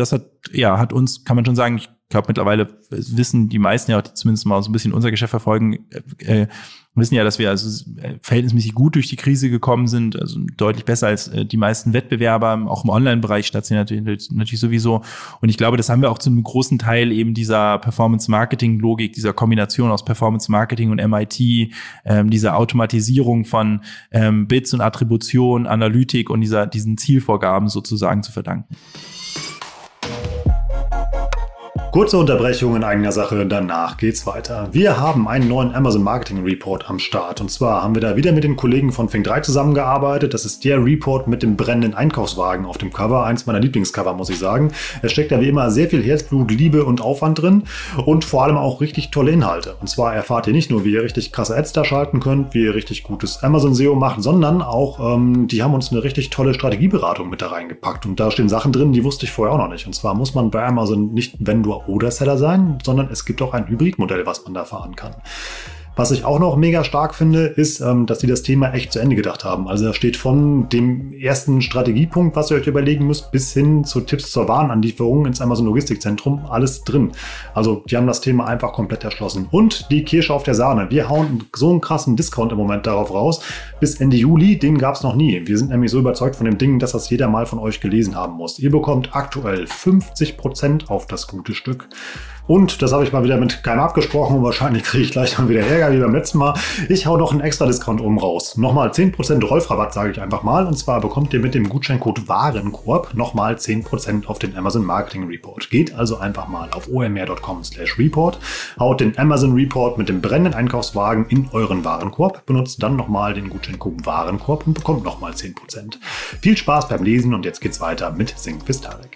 hat uns, kann man schon sagen, ich glaube mittlerweile wissen die meisten ja, die zumindest mal so ein bisschen unser Geschäft verfolgen, wissen ja, dass wir also verhältnismäßig gut durch die Krise gekommen sind, also deutlich besser als die meisten Wettbewerber, auch im Online-Bereich stationiert natürlich sowieso. Und ich glaube, das haben wir auch zu einem großen Teil eben dieser Performance-Marketing-Logik, dieser Kombination aus Performance-Marketing und MIT, dieser Automatisierung von Bits und Attribution, Analytik und diesen Zielvorgaben sozusagen zu verdanken. Kurze Unterbrechung in eigener Sache, danach geht's weiter. Wir haben einen neuen Amazon Marketing Report am Start. Und zwar haben wir da wieder mit den Kollegen von Think3 zusammengearbeitet. Das ist der Report mit dem brennenden Einkaufswagen auf dem Cover. Eins meiner Lieblingscover, muss ich sagen. Es steckt da wie immer sehr viel Herzblut, Liebe und Aufwand drin. Und vor allem auch richtig tolle Inhalte. Und zwar erfahrt ihr nicht nur, wie ihr richtig krasse Ads da schalten könnt, wie ihr richtig gutes Amazon SEO macht, sondern auch, die haben uns eine richtig tolle Strategieberatung mit da reingepackt. Und da stehen Sachen drin, die wusste ich vorher auch noch nicht. Und zwar muss man bei Amazon nicht Vendor oder Seller sein, sondern es gibt auch ein Hybridmodell, was man da fahren kann. Was ich auch noch mega stark finde, ist, dass sie das Thema echt zu Ende gedacht haben. Also da steht von dem ersten Strategiepunkt, was ihr euch überlegen müsst, bis hin zu Tipps zur Warenanlieferung ins Amazon Logistikzentrum, alles drin. Also die haben das Thema einfach komplett erschlossen. Und die Kirsche auf der Sahne. Wir hauen so einen krassen Discount im Moment darauf raus. Bis Ende Juli, den gab es noch nie. Wir sind nämlich so überzeugt von dem Ding, dass das jeder mal von euch gelesen haben muss. Ihr bekommt aktuell 50% auf das gute Stück. Und das habe ich mal wieder mit keinem abgesprochen und wahrscheinlich kriege ich gleich mal wieder Ärger wie beim letzten Mal. Ich hau noch einen extra Discount oben raus. Nochmal 10% Rolf-Rabatt, sage ich einfach mal. Und zwar bekommt ihr mit dem Gutscheincode Warenkorb nochmal 10% auf den Amazon Marketing Report. Geht also einfach mal auf omr.com/report, haut den Amazon Report mit dem brennenden Einkaufswagen in euren Warenkorb, benutzt dann nochmal den Gutscheincode Warenkorb und bekommt nochmal 10%. Viel Spaß beim Lesen und jetzt geht's weiter mit Think bis Tarek.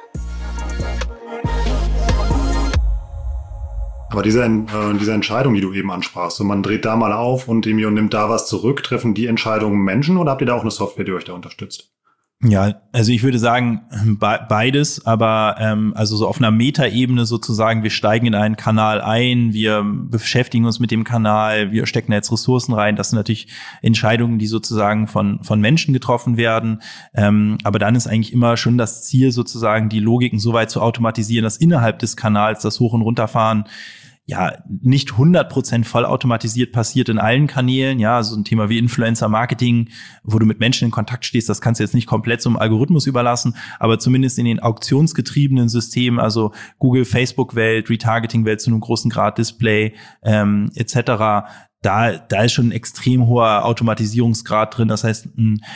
Aber diese Entscheidung, die du eben ansprachst, so man dreht da mal auf und nimmt da was zurück, treffen die Entscheidungen Menschen oder habt ihr da auch eine Software, die euch da unterstützt? Ja, also ich würde sagen beides, aber also so auf einer Metaebene sozusagen, wir steigen in einen Kanal ein, wir beschäftigen uns mit dem Kanal, wir stecken da jetzt Ressourcen rein. Das sind natürlich Entscheidungen, die sozusagen von Menschen getroffen werden, aber dann ist eigentlich immer schon das Ziel sozusagen, die Logiken so weit zu automatisieren, dass innerhalb des Kanals das Hoch- und Runterfahren ja nicht 100% vollautomatisiert passiert in allen Kanälen. Ja, also ein Thema wie Influencer-Marketing, wo du mit Menschen in Kontakt stehst, das kannst du jetzt nicht komplett zum Algorithmus überlassen, aber zumindest in den auktionsgetriebenen Systemen, also Google, Facebook-Welt, Retargeting-Welt zu einem großen Grad, Display etc., da ist schon ein extrem hoher Automatisierungsgrad drin. Das heißt,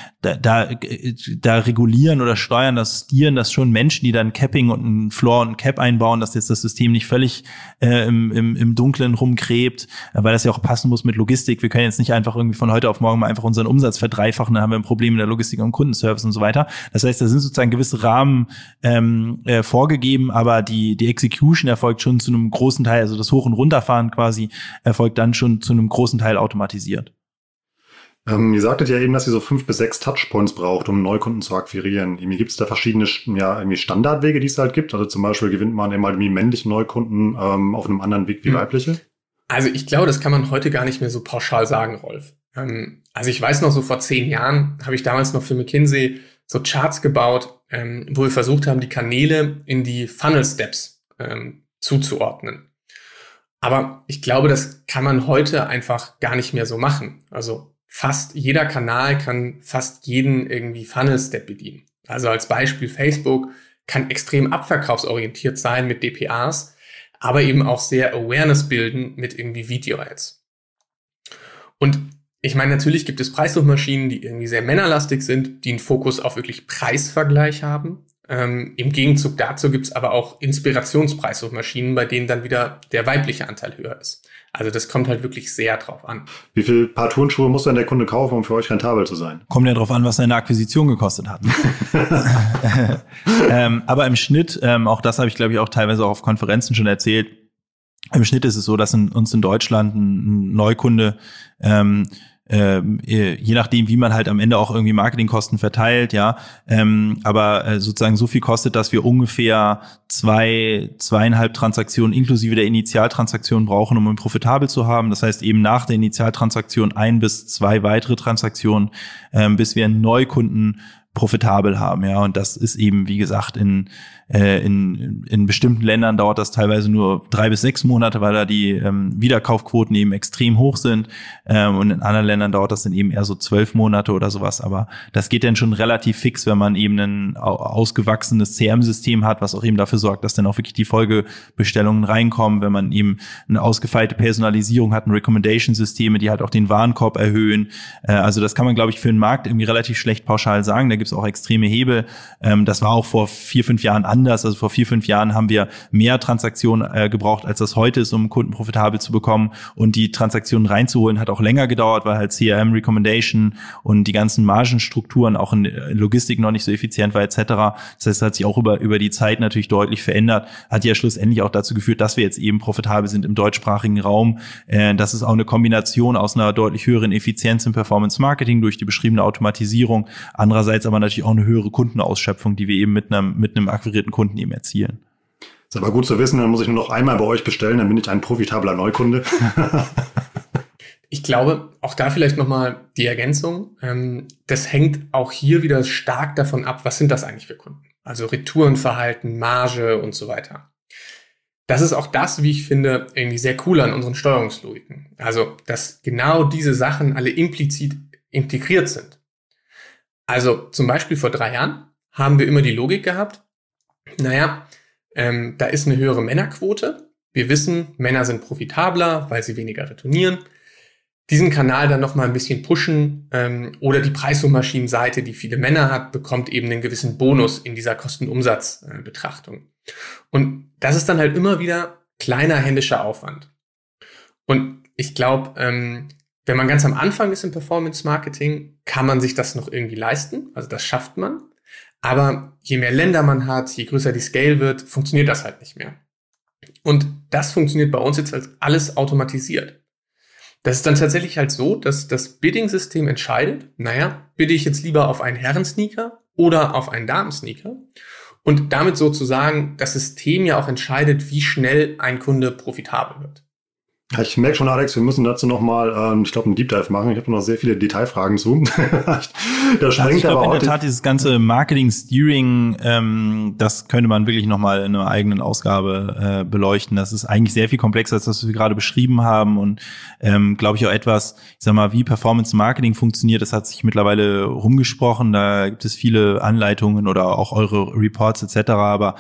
da regulieren oder steuern das schon Menschen, die dann Capping und ein Floor und ein Cap einbauen, dass jetzt das System nicht völlig im Dunklen rumgräbt, weil das ja auch passen muss mit Logistik. Wir können jetzt nicht einfach irgendwie von heute auf morgen mal einfach unseren Umsatz verdreifachen, dann haben wir ein Problem in der Logistik und Kundenservice und so weiter. Das heißt, da sind sozusagen gewisse Rahmen vorgegeben, aber die Execution erfolgt schon zu einem großen Teil, also das Hoch- und Runterfahren quasi erfolgt dann schon zu einem großen Teil automatisiert. Ihr sagtet ja eben, dass ihr so 5 bis 6 Touchpoints braucht, um Neukunden zu akquirieren. Gibt es da verschiedene irgendwie Standardwege, die es halt gibt? Also zum Beispiel gewinnt man immer männliche Neukunden auf einem anderen Weg wie weibliche? Also ich glaube, das kann man heute gar nicht mehr so pauschal sagen, Rolf. Also ich weiß noch, so vor 10 Jahren habe ich damals noch für McKinsey so Charts gebaut, wo wir versucht haben, die Kanäle in die Funnel Steps zuzuordnen. Aber ich glaube, das kann man heute einfach gar nicht mehr so machen. Also fast jeder Kanal kann fast jeden irgendwie Funnel-Step bedienen. Also als Beispiel Facebook kann extrem abverkaufsorientiert sein mit DPAs, aber eben auch sehr Awareness bilden mit irgendwie Video-Ads. Und ich meine, natürlich gibt es Preissuchmaschinen, die irgendwie sehr männerlastig sind, die einen Fokus auf wirklich Preisvergleich haben. Im Gegenzug dazu gibt es aber auch Inspirationspreissuchmaschinen, bei denen dann wieder der weibliche Anteil höher ist. Also das kommt halt wirklich sehr drauf an. Wie viel Paar Turnschuhe muss dann der Kunde kaufen, um für euch rentabel zu sein? Kommt ja drauf an, was seine Akquisition gekostet hat. Aber im Schnitt, auch das habe ich glaube ich auch teilweise auch auf Konferenzen schon erzählt, im Schnitt ist es so, dass uns in Deutschland ein Neukunde je nachdem, wie man halt am Ende auch irgendwie Marketingkosten verteilt, ja, aber sozusagen so viel kostet, dass wir ungefähr 2,5 Transaktionen inklusive der Initialtransaktion brauchen, um ihn profitabel zu haben. Das heißt eben nach der Initialtransaktion 1 bis 2 weitere Transaktionen, bis wir einen Neukunden profitabel haben, ja, und das ist eben, wie gesagt, in bestimmten Ländern dauert das teilweise nur 3 bis 6 Monate, weil da die Wiederkaufquoten eben extrem hoch sind, und in anderen Ländern dauert das dann eben eher so 12 Monate oder sowas, aber das geht dann schon relativ fix, wenn man eben ein ausgewachsenes CRM-System hat, was auch eben dafür sorgt, dass dann auch wirklich die Folgebestellungen reinkommen, wenn man eben eine ausgefeilte Personalisierung hat, Recommendation-Systeme, die halt auch den Warenkorb erhöhen, also das kann man, glaube ich, für den Markt irgendwie relativ schlecht pauschal sagen, da gibt es auch extreme Hebel, das war auch vor 4-5 Jahren anders, anders. Also vor 4-5 Jahren haben wir mehr Transaktionen gebraucht, als das heute ist, um Kunden profitabel zu bekommen. Und die Transaktionen reinzuholen hat auch länger gedauert, weil halt CRM, Recommendation und die ganzen Margenstrukturen auch in Logistik noch nicht so effizient war etc. Das heißt, es hat sich auch über die Zeit natürlich deutlich verändert. Hat ja schlussendlich auch dazu geführt, dass wir jetzt eben profitabel sind im deutschsprachigen Raum. Das ist auch eine Kombination aus einer deutlich höheren Effizienz im Performance Marketing durch die beschriebene Automatisierung. Andererseits aber natürlich auch eine höhere Kundenausschöpfung, die wir eben mit einem akquirierten Kunden eben erzielen. Ist aber gut zu wissen, dann muss ich nur noch einmal bei euch bestellen, dann bin ich ein profitabler Neukunde. Ich glaube, auch da vielleicht nochmal die Ergänzung. Das hängt auch hier wieder stark davon ab, was sind das eigentlich für Kunden? Also Retourenverhalten, Marge und so weiter. Das ist auch das, wie ich finde, irgendwie sehr cool an unseren Steuerungslogiken. Also, dass genau diese Sachen alle implizit integriert sind. Also zum Beispiel vor 3 Jahren haben wir immer die Logik gehabt, da ist eine höhere Männerquote. Wir wissen, Männer sind profitabler, weil sie weniger retournieren. Diesen Kanal dann nochmal ein bisschen pushen oder die Preissuchmaschinenseite, die viele Männer hat, bekommt eben einen gewissen Bonus in dieser Kosten-Umsatz-Betrachtung. Und das ist dann halt immer wieder kleiner händischer Aufwand. Und ich glaube, wenn man ganz am Anfang ist im Performance-Marketing, kann man sich das noch irgendwie leisten. Also das schafft man. Aber je mehr Länder man hat, je größer die Scale wird, funktioniert das halt nicht mehr. Und das funktioniert bei uns jetzt als alles automatisiert. Das ist dann tatsächlich halt so, dass das Bidding-System entscheidet, bidde ich jetzt lieber auf einen Herren-Sneaker oder auf einen Damen-Sneaker? Und damit sozusagen das System ja auch entscheidet, wie schnell ein Kunde profitabel wird. Ja, ich merke schon, Alex, wir müssen dazu nochmal, ich glaube, einen Deep Dive machen. Ich habe noch sehr viele Detailfragen zu. Das ich glaube, in der Tat, dieses ganze Marketing-Steering, das könnte man wirklich nochmal in einer eigenen Ausgabe beleuchten. Das ist eigentlich sehr viel komplexer als das, was wir gerade beschrieben haben. Und glaube ich auch etwas, ich sag mal, wie Performance-Marketing funktioniert, das hat sich mittlerweile rumgesprochen. Da gibt es viele Anleitungen oder auch eure Reports etc. Aber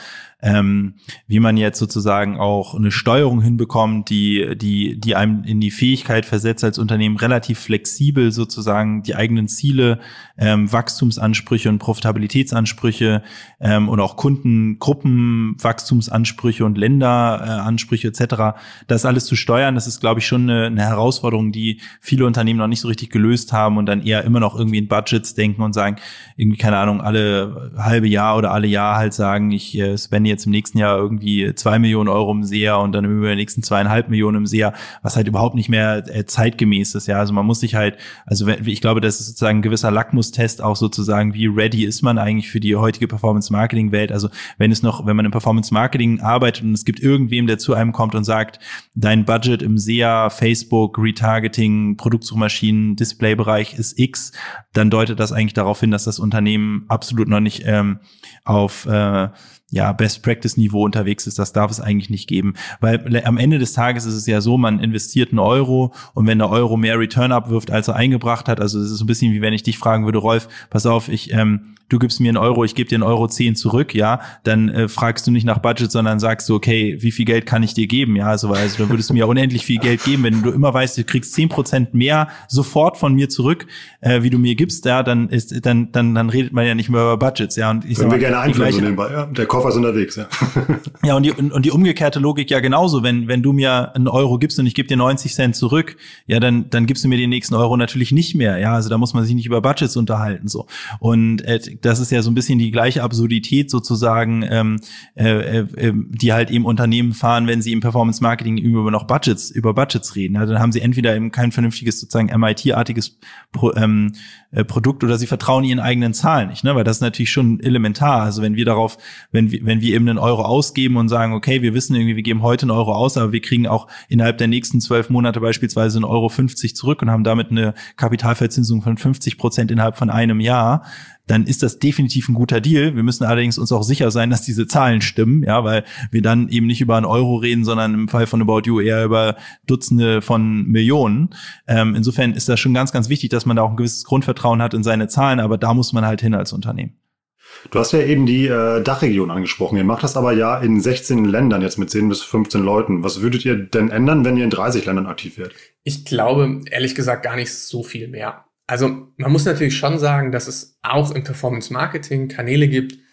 wie man jetzt sozusagen auch eine Steuerung hinbekommt, die einem in die Fähigkeit versetzt, als Unternehmen relativ flexibel sozusagen die eigenen Ziele, Wachstumsansprüche und Profitabilitätsansprüche und auch Kundengruppen, Wachstumsansprüche und Länderansprüche etc., das alles zu steuern, das ist, glaube ich, schon eine Herausforderung, die viele Unternehmen noch nicht so richtig gelöst haben und dann eher immer noch irgendwie in Budgets denken und sagen, irgendwie, keine Ahnung, alle halbe Jahr oder alle Jahr halt sagen, ich spende jetzt im nächsten Jahr irgendwie 2 Millionen Euro im SEA und dann über die nächsten 2,5 Millionen im SEA, was halt überhaupt nicht mehr zeitgemäß ist. Ja, also man muss sich halt, also ich glaube, das ist sozusagen ein gewisser Lackmustest auch sozusagen, wie ready ist man eigentlich für die heutige Performance-Marketing-Welt. Also wenn man im Performance-Marketing arbeitet und es gibt irgendwem, der zu einem kommt und sagt, dein Budget im SEA, Facebook, Retargeting, Produktsuchmaschinen, Displaybereich ist X, dann deutet das eigentlich darauf hin, dass das Unternehmen absolut noch nicht auf Best-Practice-Niveau unterwegs ist. Das darf es eigentlich nicht geben. Weil am Ende des Tages ist es ja so, man investiert einen Euro und wenn der Euro mehr Return abwirft, als er eingebracht hat, also es ist so ein bisschen wie wenn ich dich fragen würde, Rolf, pass auf, du gibst mir einen Euro, ich gebe dir 1,10 € zurück, ja, dann fragst du nicht nach Budget, sondern sagst du, okay, wie viel Geld kann ich dir geben, ja, also dann würdest du mir unendlich viel Geld geben, wenn du immer weißt, du kriegst 10% mehr sofort von mir zurück, wie du mir gibst, ja, dann redet man ja nicht mehr über Budgets, ja, und ich sag mal, wir gerne einführen so nebenbei, ja, der Koffer ist unterwegs, ja. Ja, und die umgekehrte Logik ja genauso, wenn du mir einen Euro gibst und ich gebe dir 90 Cent zurück, ja, dann gibst du mir den nächsten Euro natürlich nicht mehr, ja, also da muss man sich nicht über Budgets unterhalten, so. Und das ist ja so ein bisschen die gleiche Absurdität sozusagen, die halt eben Unternehmen fahren, wenn sie im Performance-Marketing über Budgets reden. Ja, dann haben sie entweder eben kein vernünftiges sozusagen MIT-artiges Produkt oder sie vertrauen ihren eigenen Zahlen nicht, ne? Weil das ist natürlich schon elementar. Also wenn wir eben einen Euro ausgeben und sagen, okay, wir wissen irgendwie, wir geben heute einen Euro aus, aber wir kriegen auch innerhalb der nächsten 12 Monate beispielsweise 1,50 € zurück und haben damit eine Kapitalverzinsung von 50% innerhalb von einem Jahr, dann ist das definitiv ein guter Deal. Wir müssen allerdings uns auch sicher sein, dass diese Zahlen stimmen, ja, weil wir dann eben nicht über einen Euro reden, sondern im Fall von About You eher über Dutzende von Millionen. Insofern ist das schon ganz, ganz wichtig, dass man da auch ein gewisses Grundvertrauen hat in seine Zahlen, aber da muss man halt hin als Unternehmen. Du hast ja eben die Dachregion angesprochen. Ihr macht das aber ja in 16 Ländern jetzt mit 10 bis 15 Leuten. Was würdet ihr denn ändern, wenn ihr in 30 Ländern aktiv werdet? Ich glaube, ehrlich gesagt, gar nicht so viel mehr. Also man muss natürlich schon sagen, dass es auch im Performance-Marketing Kanäle gibt,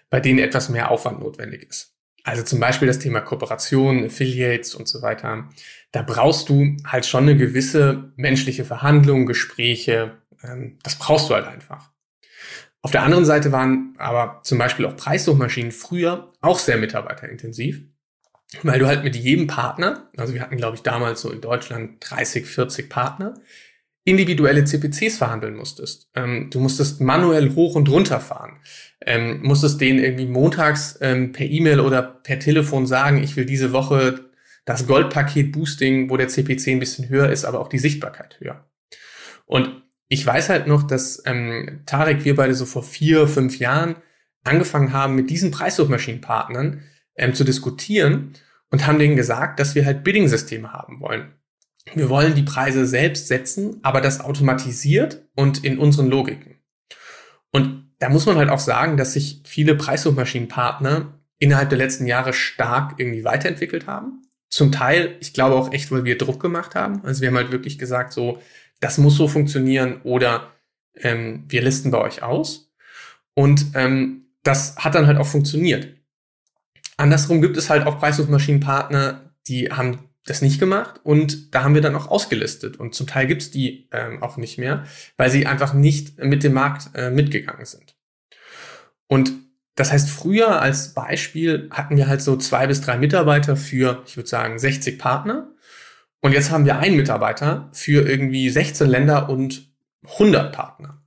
bei denen etwas mehr Aufwand notwendig ist. Also zum Beispiel das Thema Kooperation, Affiliates und so weiter. Da brauchst du halt schon eine gewisse menschliche Verhandlung, Gespräche. Das brauchst du halt einfach. Auf der anderen Seite waren aber zum Beispiel auch Preissuchmaschinen früher auch sehr mitarbeiterintensiv, weil du halt mit jedem Partner, also wir hatten, glaube ich, damals so in Deutschland 30, 40 Partner, individuelle CPCs verhandeln musstest. Du musstest manuell hoch und runter fahren, musstest denen irgendwie montags per E-Mail oder per Telefon sagen, ich will diese Woche das Goldpaket Boosting, wo der CPC ein bisschen höher ist, aber auch die Sichtbarkeit höher. Und ich weiß halt noch, dass Tarek, wir beide so vor 4, 5 Jahren angefangen haben, mit diesen Preissuchmaschinenpartnern zu diskutieren und haben denen gesagt, dass wir halt Bidding-Systeme haben wollen. Wir wollen die Preise selbst setzen, aber das automatisiert und in unseren Logiken. Und da muss man halt auch sagen, dass sich viele Preissuchmaschinenpartner innerhalb der letzten Jahre stark irgendwie weiterentwickelt haben. Zum Teil, ich glaube auch echt, weil wir Druck gemacht haben. Also wir haben halt wirklich gesagt, so, das muss so funktionieren oder wir listen bei euch aus. Und das hat dann halt auch funktioniert. Andersrum gibt es halt auch Preissuchmaschinenpartner, die haben das nicht gemacht und da haben wir dann auch ausgelistet. Und zum Teil gibt's die auch nicht mehr, weil sie einfach nicht mit dem Markt mitgegangen sind. Und das heißt, früher als Beispiel hatten wir halt so 2 bis 3 Mitarbeiter für, ich würde sagen, 60 Partner. Und jetzt haben wir einen Mitarbeiter für irgendwie 16 Länder und 100 Partner.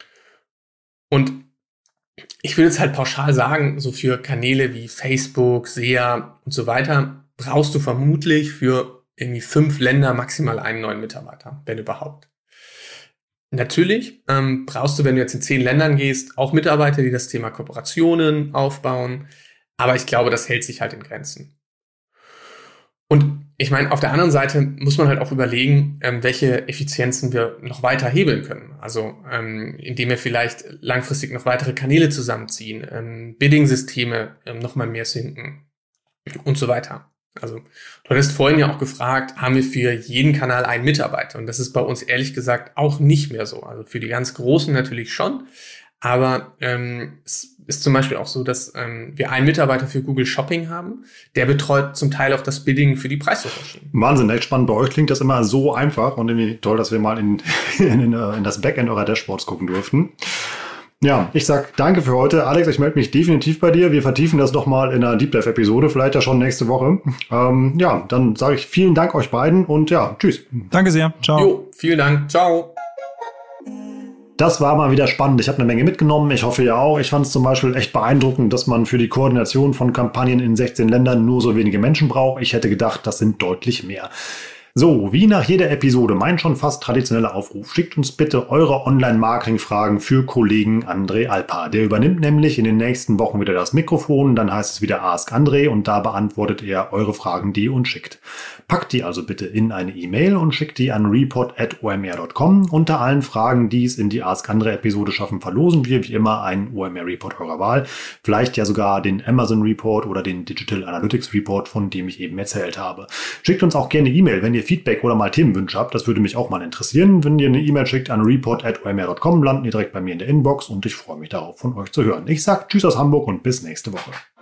Und ich würde jetzt halt pauschal sagen, so für Kanäle wie Facebook, SEA und so weiter, brauchst du vermutlich für irgendwie 5 Länder maximal einen neuen Mitarbeiter, wenn überhaupt. Natürlich brauchst du, wenn du jetzt in 10 Ländern gehst, auch Mitarbeiter, die das Thema Kooperationen aufbauen. Aber ich glaube, das hält sich halt in Grenzen. Und ich meine, auf der anderen Seite muss man halt auch überlegen, welche Effizienzen wir noch weiter hebeln können. Also indem wir vielleicht langfristig noch weitere Kanäle zusammenziehen, Bidding-Systeme noch mal mehr sinken und so weiter. Also du hattest vorhin ja auch gefragt, haben wir für jeden Kanal einen Mitarbeiter? Und das ist bei uns ehrlich gesagt auch nicht mehr so. Also für die ganz Großen natürlich schon. Aber es ist zum Beispiel auch so, dass wir einen Mitarbeiter für Google Shopping haben. Der betreut zum Teil auch das Bidding für die Preissuchmaschinen. Wahnsinn, echt spannend. Bei euch klingt das immer so einfach und irgendwie toll, dass wir mal in das Backend eurer Dashboards gucken durften. Ja, ich sag danke für heute. Alex, ich melde mich definitiv bei dir. Wir vertiefen das nochmal in einer Deep Dive-Episode, vielleicht ja schon nächste Woche. Ja, dann sage ich vielen Dank euch beiden und ja, tschüss. Danke sehr. Ciao. Jo, vielen Dank. Ciao. Das war mal wieder spannend. Ich habe eine Menge mitgenommen. Ich hoffe ja auch. Ich fand es zum Beispiel echt beeindruckend, dass man für die Koordination von Kampagnen in 16 Ländern nur so wenige Menschen braucht. Ich hätte gedacht, das sind deutlich mehr. So, wie nach jeder Episode mein schon fast traditioneller Aufruf. Schickt uns bitte eure Online-Marketing-Fragen für Kollegen André Alpa. Der übernimmt nämlich in den nächsten Wochen wieder das Mikrofon. Dann heißt es wieder Ask André und da beantwortet er eure Fragen, die ihr uns schickt. Packt die also bitte in eine E-Mail und schickt die an report@omr.com. Unter allen Fragen, die es in die Ask André-Episode schaffen, verlosen wir wie immer einen OMR-Report eurer Wahl. Vielleicht ja sogar den Amazon Report oder den Digital Analytics Report, von dem ich eben erzählt habe. Schickt uns auch gerne E-Mail, wenn ihr Feedback oder mal Themenwünsche habt. Das würde mich auch mal interessieren. Wenn ihr eine E-Mail schickt an report@omr.com, landen ihr direkt bei mir in der Inbox und ich freue mich darauf, von euch zu hören. Ich sage Tschüss aus Hamburg und bis nächste Woche.